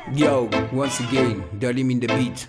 Yo, once again, Dalim in the beat.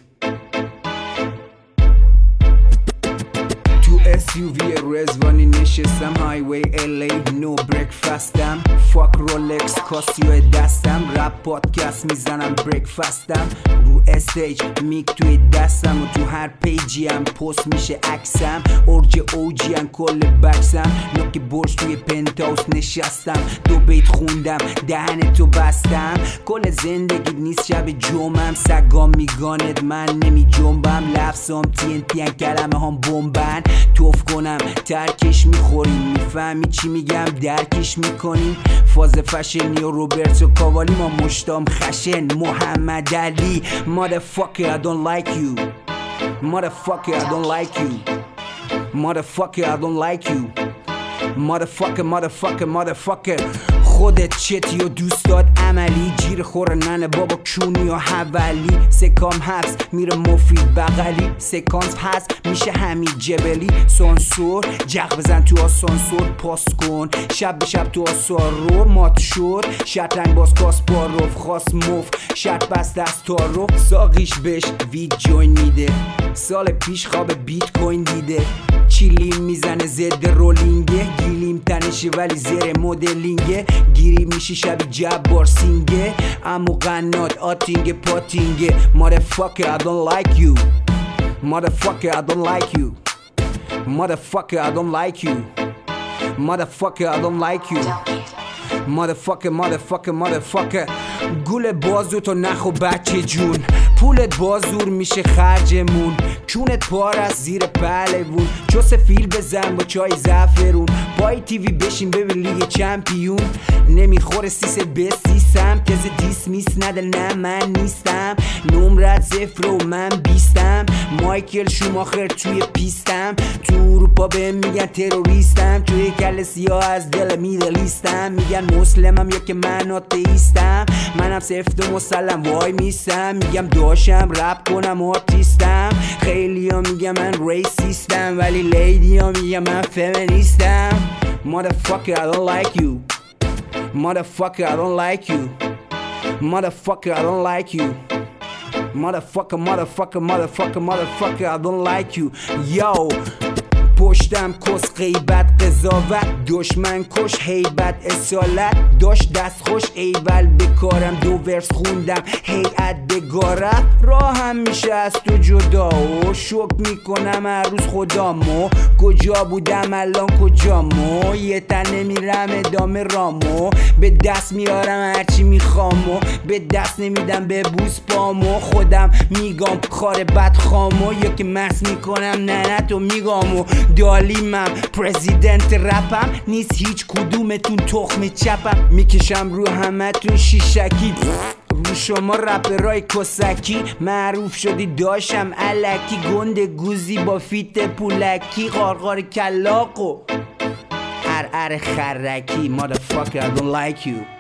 تو SUV رزوانی نشستم هایوی LA نو برکفستم فاک رولکس کاسیو دستم رپ پادکست میزنم برکفستم رو استیج میک توی دستم و تو هر پیجی هم پست میشه عکسم ارج اوجی هم کل بکسم نوک برش توی پنتاوس نشستم دو بیت خوندم دهن تو بستم کل زندگی نیست شب جمعم سگام میگاند من نمی جنبم لفظام TNT کلمه هم بمبن توف کنم ترکش میخوریم میفهمی چی میگم درکش میکنیم فاز فشنی و روبرتو کاوالی ما مشتام خشن محمد علی Motherfucker I don't like you Motherfucker I don't like you Motherfucker I don't like you Motherfucker خودت چتی و دوستات عملی جیر خوره ننه بابا کونی و حولی سکام هست میره مفید بغلی سکانس هست میشه همین جبلی سانسور جغ بزن تو آسانسور پاس کن شب به شب تو آسارو مات شد شطرنگ باز کاسپاروف خواست مف شرط بست از تارو ساقیش بهش وید جوین میده سال پیش خواب بیت کوین دیده چیلیم میزنه زد رولینگه گیلیم تنشه ولی زیر مدلینگه گیری میشی شبی جبار سینگه امو قنات آتینگه پاتینگه Motherfucker I don't like you Motherfucker I don't like you Motherfucker I don't like you Motherfucker I don't like you Motherfucker گول بازو تو نخو بچه جون پولت بازور میشه خرجمون کونت پار از زیر پهلوون چو سفیل بزن با چای زعفرون پای تیوی بشین ببین لیگ چمپیون نمیخوره سیست به سیسم کز دیس میس ندل نه من نیستم نمرت صفر و من بیستم مایکل شوماخر توی پیستم تو اروپا به میگن تروریستم توی کل سیاه از دل میدلیستم میگن مسلمم یا که من آتئیستم منم سفت و مسلم وای میستم میگم داشم رپ کنم آرتیستم خیلی ها میگم من ریسیستم ولی لیدی ها میگم من فمینیستم Motherfucker I don't like you Motherfucker I don't like you Motherfucker I don't like you Motherfucker I don't like you Yo پشتم کس غیبت قضاوت دشمن کش هیبت اصالت داشت دست خوش ایول بکارم دو ورس خوندم هیئت بگارم راهم میشه از تو جدا و شک میکنم هر روز خدامو کجا بودم الان کجامو یه تنه میرم ادامه رامو به دست میارم هرچی میخوامو به دست نمیدم به بوس پامو خودم میگم خاره بد خامو یا که مست میکنم نه تو میگامو دالیمم پرزیدنت رپم نیست هیچ کدومتون تخم چپم میکشم رو همتون شیشکی رو شما رپرای کسکی معروف شدی داشم الکی گنده گوزی با فیت پولکی قارقار کلاقو ار خرکی Motherfucker I don't like you